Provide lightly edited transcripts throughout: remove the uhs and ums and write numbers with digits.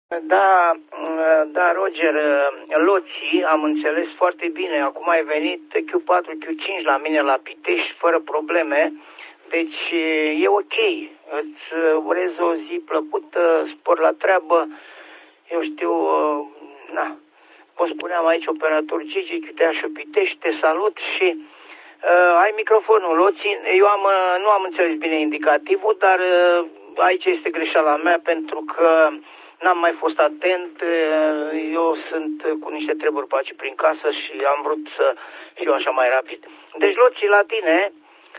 Da, da, Roger, loții, am înțeles foarte bine. Acum ai venit Q4, Q5 la mine la Pitești fără probleme. Deci e ok. Îți urez o zi plăcută, spor la treabă. Eu știu, cum spuneam aici, operator Gigi, Chiteașul Pitești, te salut și ai microfonul, loții. Eu nu am înțeles bine indicativul, dar aici este greșeala mea pentru că n-am mai fost atent, eu sunt cu niște treburi pe aici prin casă și am vrut să fiu așa mai rapid. Deci loții la tine,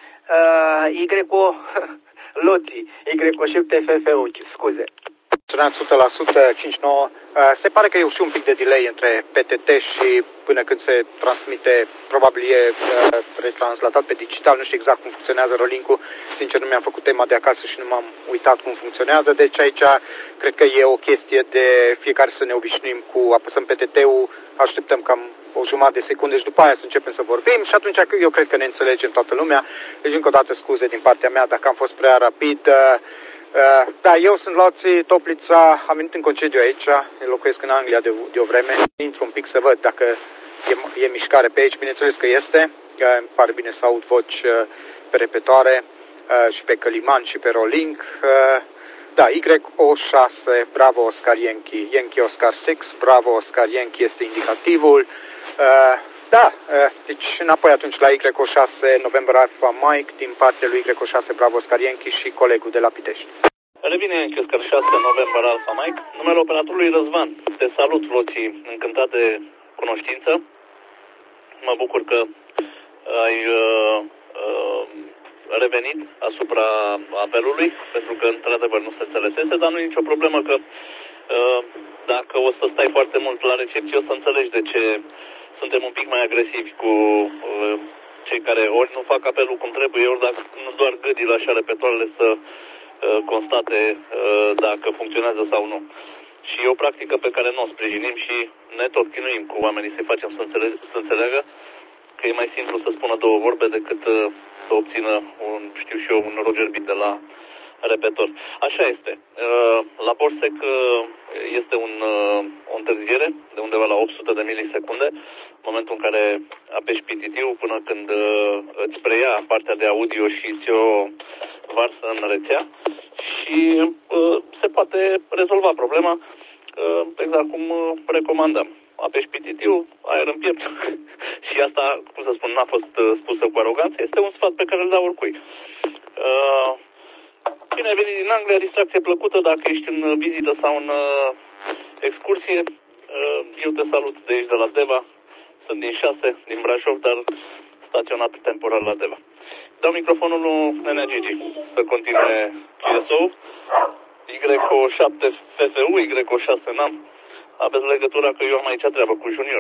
loții, Y-7FFU, scuze. Sunat 100%, 59. Se pare că e și un pic de delay între PTT și până când se transmite, probabil e retranslatat pe digital, nu știu exact cum funcționează rolling-ul. Sincer, nu mi-am făcut tema de acasă și nu m-am uitat cum funcționează, deci aici cred că e o chestie de fiecare să ne obișnuim cu apăsăm PTT-ul, așteptăm cam o jumătate de secunde și după aia să începem să vorbim și atunci eu cred că ne înțelegem toată lumea. Deci încă o dată scuze din partea mea dacă am fost prea rapid. Da, eu sunt Loții Toplița, am venit în concediu aici, locuiesc în Anglia de o vreme, intru un pic să văd dacă e mișcare pe aici, bineînțeles că este, îmi pare bine să aud voci pe repetoare și pe căliman și pe rolling. Da, YO6, Bravo Oscar Yankee, Yankee Oscar 6, Bravo Oscar Yankee este indicativul. Da, deci înapoi atunci la YO6 November Alpha Mike din partea lui YO6 Bravo Oscar Yankee și colegul de la Pitești. Revine Yankee Oscar 6 November Alpha Mike, numele operatorului Răzvan. Te salut, Loții, încântat de cunoștință. Mă bucur că ai revenit asupra apelului, pentru că într-adevăr nu se înțelesese, dar nu e nicio problemă că dacă o să stai foarte mult la recepție, o să înțelegi de ce suntem un pic mai agresivi cu cei care ori nu fac apelul cum trebuie, ori dacă nu doar gâdile așa repetoarele să constate dacă funcționează sau nu. Și e o practică pe care nu o sprijinim și ne tot chinuim cu oamenii să-i facem să înțeleagă că e mai simplu să spună două vorbe decât să obțină un Roger Beat de la repetor. Așa este. La Borsec este o întârziere de undeva la 800 de milisecunde, în momentul în care apeși PTT-ul până când îți preia partea de audio și ți-o varsă în rețea și se poate rezolva problema exact cum recomandăm. Apeși PTT-ul, aer în piept și asta, cum să spun, n-a fost spusă cu aroganță, este un sfat pe care îl dau oricui. Bine ai venit din Anglia, distracție plăcută dacă ești în vizită sau în excursie. Eu te salut de aici, de la Deva. Sunt din 6, din Brașov, dar staționat temporar la Deva. Dau microfonul lui Nenea Gigi să continue GSO. Y7 FFU, Y6 NAM. Aveți legătura că eu am aici treabă cu Junior.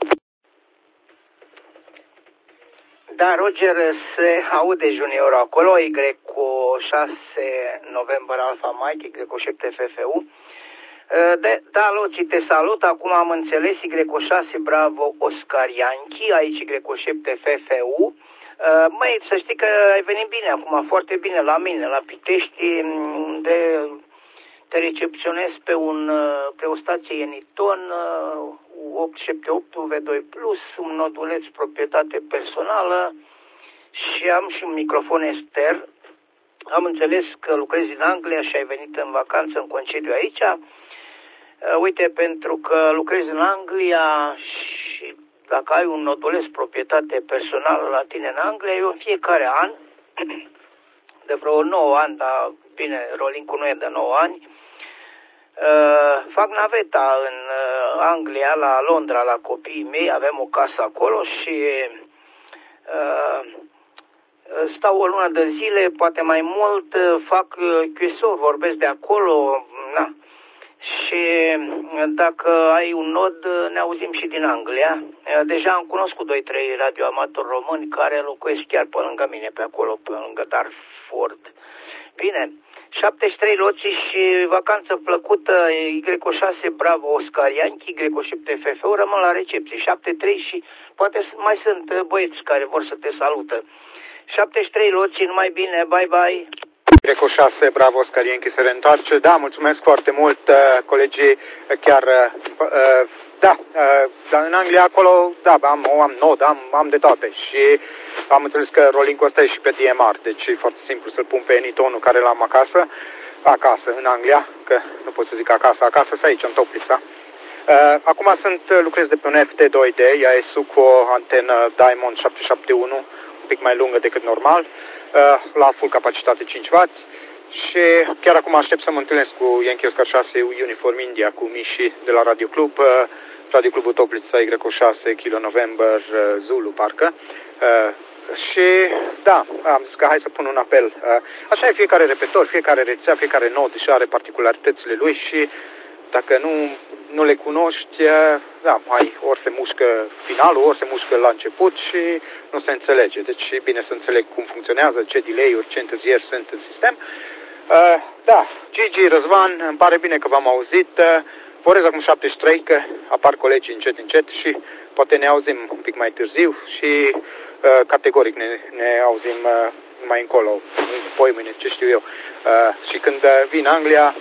Da, Roger, se aude Junior acolo, Y6 November Alpha Mike, Y7 FFU. Da, Loții, te salut, acum am înțeles Y6 Bravo Oscar Yankee, aici Y7 FFU. Măi, să știi că ai venit bine acum, foarte bine la mine, la Pitești, unde te recepționez pe o stație Eniton, 878 V2+, un noduleț proprietate personală și am și un microfon extern. Am înțeles că lucrezi în Anglia și ai venit în vacanță, în concediu aici. Uite, pentru că lucrezi în Anglia și dacă ai un noduleț proprietate personală la tine în Anglia, eu în fiecare an, de vreo 9 ani, dar bine, rolling-ul nu e de 9 ani, fac naveta în Anglia, la Londra, la copiii mei, avem o casă acolo și stau o lună de zile, poate mai mult, fac QSO, vorbesc de acolo, na. Și dacă ai un nod, ne auzim și din Anglia. Deja am cunoscut 2-3 radioamatori români care locuiesc chiar pe lângă mine, pe acolo, pe lângă Dartford. Bine, 73 Loții și vacanță plăcută, Y6 Bravo Oscar Yankee, Y7 FFU, rămân la recepție. 73 și poate mai sunt băieți care vor să te salută. 73 Loții, numai bine, bye bye! Greco 6, Bravo, Oscar Yankee se reîntoarce. Da, mulțumesc foarte mult, colegii, chiar, dar în Anglia acolo, da, am nod, am de toate și am înțeles că rolling-ul ăsta e și pe DMR, deci e foarte simplu să-l pun pe Anytone-ul care l-am acasă, în Anglia, că nu pot să zic acasă, să aici, în Toplița. Acum lucrez de pe un FT2D, ea e cu o antenă Diamond 771, un pic mai lungă decât normal, la full capacitate 5W și chiar acum aștept să mă întâlnesc cu Yankee Oscar 6 Uniform India, cu Mishi de la Radio Club, Radio Clubul Toplița Y6 Kilo November Zulu, parcă. Și da, am zis că hai să pun un apel. Așa e fiecare repetor, fiecare rețea, fiecare nod și are particularitățile lui și dacă nu le cunoști, da, ori se mușcă finalul, ori se mușcă la început și nu se înțelege. Deci e bine să înțeleg cum funcționează, ce delay-uri, ce întârzieri sunt în sistem. Da, Gigi, Răzvan, îmi pare bine că v-am auzit. Vorez acum 73, că apar colegii încet și poate ne auzim un pic mai târziu și categoric ne auzim mai încolo, poimâine, ce știu eu. Și când vin Anglia,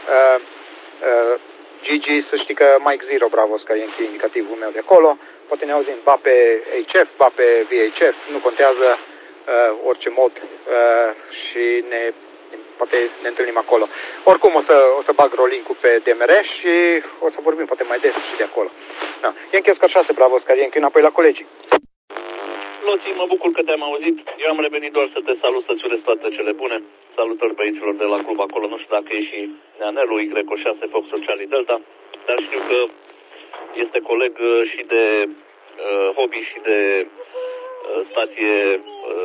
Gigi, să știi că Mike Zero, Bravo, Oscar Yankee, indicativul meu de acolo, poate ne auzim ba pe HF, ba pe VHF, nu contează orice mod și poate ne întâlnim acolo. Oricum o să bag rolling-ul pe DMR și o să vorbim poate mai des și de acolo. Da. Yankee Oscar 6, Bravo, Oscar Yankee, înapoi la colegii. Loții, mă bucur că te-am auzit. Eu am revenit doar să te salut, să-ți urez toate cele bune. Salutări băieților de la club acolo. Nu știu dacă e și Neanelu, Y6, Fox Charlie Delta, dar știu că este coleg și de hobby și de stație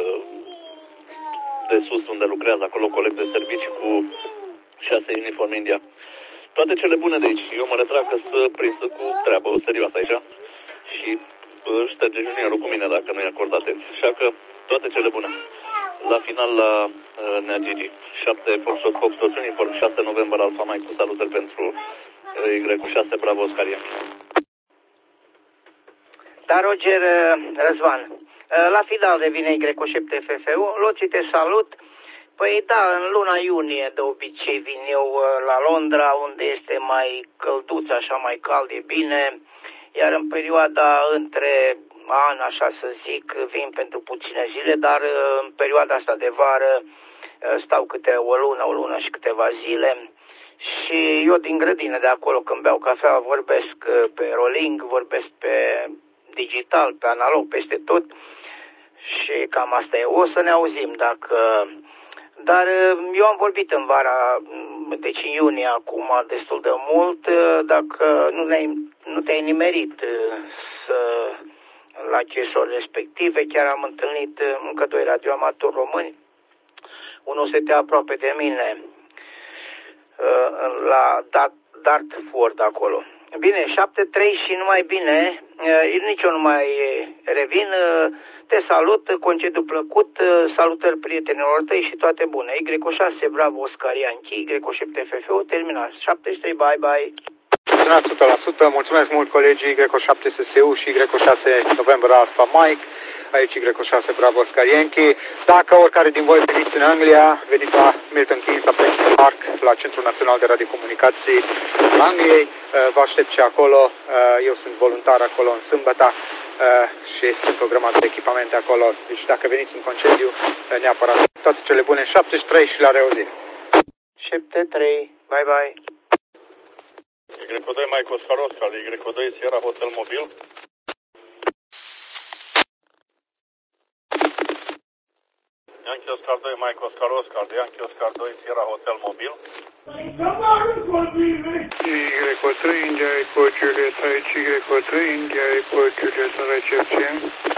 de sus unde lucrează acolo, coleg de servicii cu 6 Uniform India. Toate cele bune de aici. Eu mă retrag că sunt prinsă cu treabă serioasă aici și șterge juniorul cu mine dacă nu-i acord atenție. Așa că toate cele bune. La final la Nea Gigi. 7 Fox Uniform, 6 November Alfa Mike, cu salutări pentru Y6, Bravo, Oscar Yankee. Da, Roger, Răzvan. La final revine Y7 FFU. Loții, te salut. Păi da, în luna iunie de obicei vin eu la Londra, unde este mai călduț, așa mai cald, e bine. Iar în perioada între an, așa să zic, vin pentru puține zile, dar în perioada asta de vară stau câte o lună și câteva zile. Și eu din grădină de acolo, când beau cafea, vorbesc pe rolling, vorbesc pe digital, pe analog, peste tot. Și cam asta e. O să ne auzim dacă... Dar eu am vorbit în vara, deci în iunie acum, destul de mult, dacă nu te-ai nimerit la GSO respective, chiar am întâlnit încă 2 radioamatori români. Unul stătea aproape de mine, la Dartford acolo. Bine, 7-3 și numai bine, nici eu nu mai revin. Te salut, concediu plăcut, salutări prietenilor tăi și toate bune. Y6, Bravo, Oscar Yankee, Y7 FFU, terminat. 73, bye. Mulțumesc 100%, mulțumesc mult colegii Y7 SSU și Y6 November Alpha Mike, aici Y6 Bravo, Oscar Yankee. Dacă oricare din voi veniți în Anglia, veniți la Milton Keynes, la Princeton Park, la Centrul Național de Radiocomunicații Angliei, vă aștept și acolo, eu sunt voluntar acolo în sâmbătă și sunt o grămadă de echipamente acolo, deci dacă veniți în concediu, neapărat toate cele bune, 73 și la reauzire. 73, bye. Y2 Mike Oscar Oscar, Y2 Sierra Hotel Mobil. Yankee Oscar 2 Mike Oscar Oscar, Yankee Oscar 2 Sierra Hotel Mobil. Y3 India Echo Juliet, Y3 India Echo Juliet în recepție.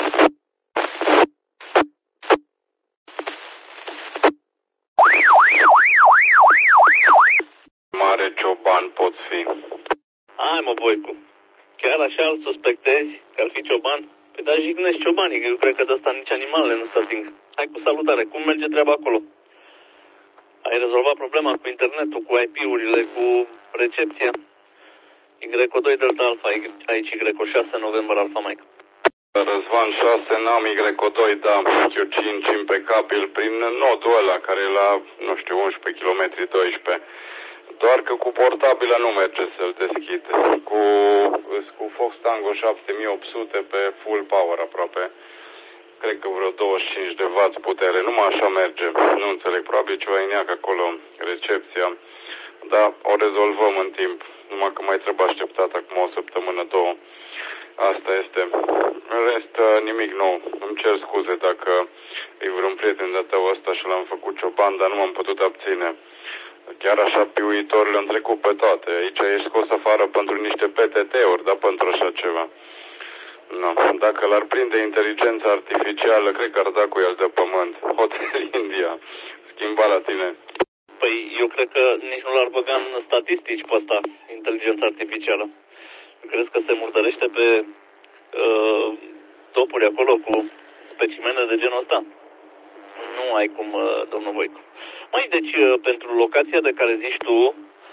Mare cioban poți fi. Hai mă, Voicu. Chiar așa îl suspectezi că ar fi cioban? Păi dar jignești ciobanii, că eu cred că de asta nici animalele nu se ating. Hai cu salutare, cum merge treaba acolo? Ai rezolvat problema cu internetul, cu IP-urile, cu recepția? Y2 Delta Alpha, aici Y6 November Alpha Mike. Răzvan 6, n-am Y2, da, Q5 impecabil prin nodul ăla care e la, nu știu, 11 km, 12. Doar că cu portabilă nu merge să-l deschid. Cu Fox Tango 7800 pe full power aproape. Cred că vreo 25 de W putere. Numai așa merge. Nu înțeleg, probabil ceva iniac acolo, recepția. Dar o rezolvăm în timp. Numai că mai trebuie așteptat acum o săptămână, două. Asta este. În rest, nimic nou. Îmi cer scuze dacă e vreun prieten de tău ăsta și l-am făcut cioban, dar nu m-am putut abține. Chiar așa piuitor le-am trecut pe toate. Aici ești scos afară pentru niște PTT-uri, dar pentru așa ceva. No. Dacă l-ar prinde inteligența artificială, cred că ar da cu el de pământ. Hotel India. Schimba la tine. Păi eu cred că nici nu l-ar băga în statistici pe ăsta, inteligența artificială. Crezi că se murdărește pe topuri acolo cu specimene de genul ăsta? Nu ai cum, domnul Voicu. Mai deci, pentru locația de care zici tu,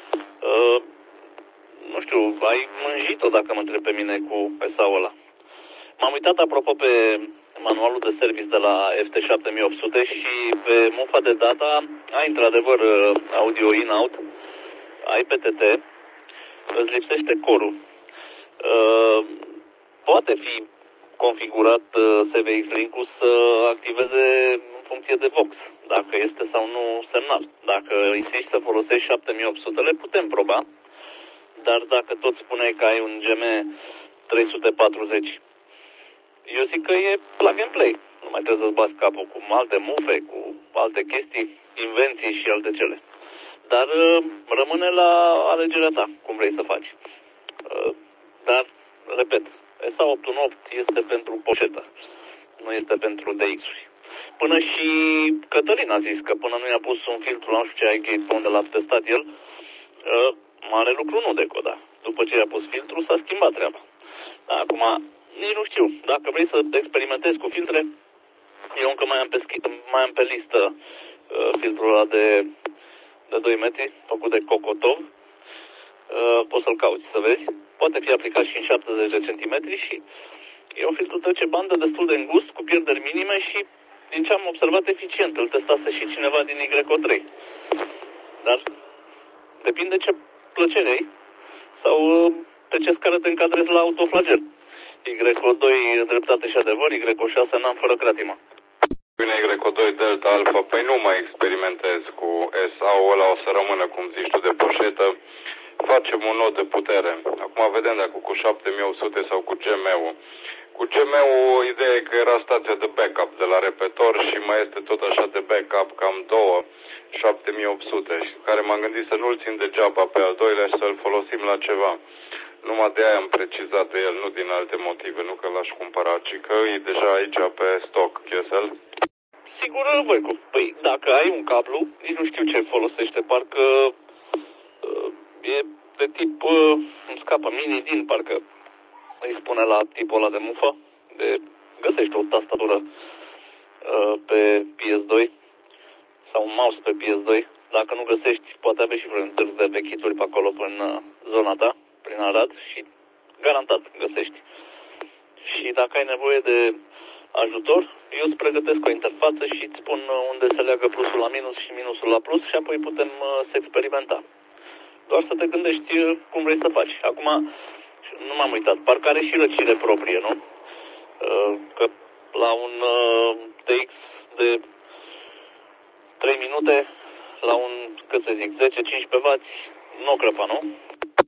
nu știu, ai mânjit-o dacă mă întreb pe mine cu ESA-ul ăla. M-am uitat apropo pe manualul de service de la FT7800 și pe mufa de data ai într-adevăr audio in-out, ai PTT, îți lipsește corul. Poate fi configurat SVX Link-ul să activeze în funcție de Vox, dacă este sau nu semnal. Dacă insisti să folosești 7800, le putem proba, dar dacă tot spuneai că ai un GM 340, eu zic că e plug and play. Nu mai trebuie să-ți bați capul cu alte mufe, cu alte chestii, invenții și alte cele. Dar rămâne la alegerea ta, cum vrei să faci. Dar, repet, ESA 818 este pentru poșetă, nu este pentru DX-uri. Până și Cătălin a zis că până nu i-a pus un filtru la nu știu ce iGate pe unde l-a testat el, mare lucru nu decoda. După ce i-a pus filtru, s-a schimbat treaba. Acum, nici nu știu, dacă vrei să experimentezi cu filtre, eu încă mai am pe listă filtrul ăla de 2 metri, făcut de Cocotov. Poți să-l cauți să vezi. Poate fi aplicat și în 70 de centimetri și e un filtru trece bandă destul de îngust, cu pierderi minime și, din ce am observat, eficient. Îl testase și cineva din YO3. Dar depinde ce plăcere ai sau pe ce scară te încadrezi la autoflagel. YO2 dreptate și adevăr, YO6 n-am fără cratima. Bine, YO2 Delta Alpha, păi nu mai experimentez cu SA-ul ăla, o să rămână, cum zici tu, de poșetă. Facem un nod de putere. Acum vedem dacă cu 7800 sau cu GM-ul. Cu GM-ul, ideea e că era stația de backup de la repetor și mai este tot așa de backup, cam 2, 7800, care m-am gândit să nu-l țin degeaba pe al doilea și să-l folosim la ceva. Numai de aia am precizat de el, nu din alte motive, nu că l-aș cumpăra, ci că e deja aici pe stock, Chesel. Sigur, Voicu. Păi, dacă ai un cablu, nici nu știu ce folosește, parcă e de tip, îmi scapă, mini din, parcă îi spune la tipul ăla de mufă, găsești o tastatură pe PS2 sau un mouse pe PS2. Dacă nu găsești, poate aveți și vreun târg de vechituri pe acolo prin zona ta, prin Arad și garantat găsești. Și dacă ai nevoie de ajutor, eu îți pregătesc o interfață și îți spun unde se leagă plusul la minus și minusul la plus și apoi putem să experimenta. Doar să te gândești cum vrei să faci. Acum, nu m-am uitat, parcă are și răcire proprie, nu? Că la un TX de 3 minute, la un, cât să zic, 10-15W, nu o crăpa, nu?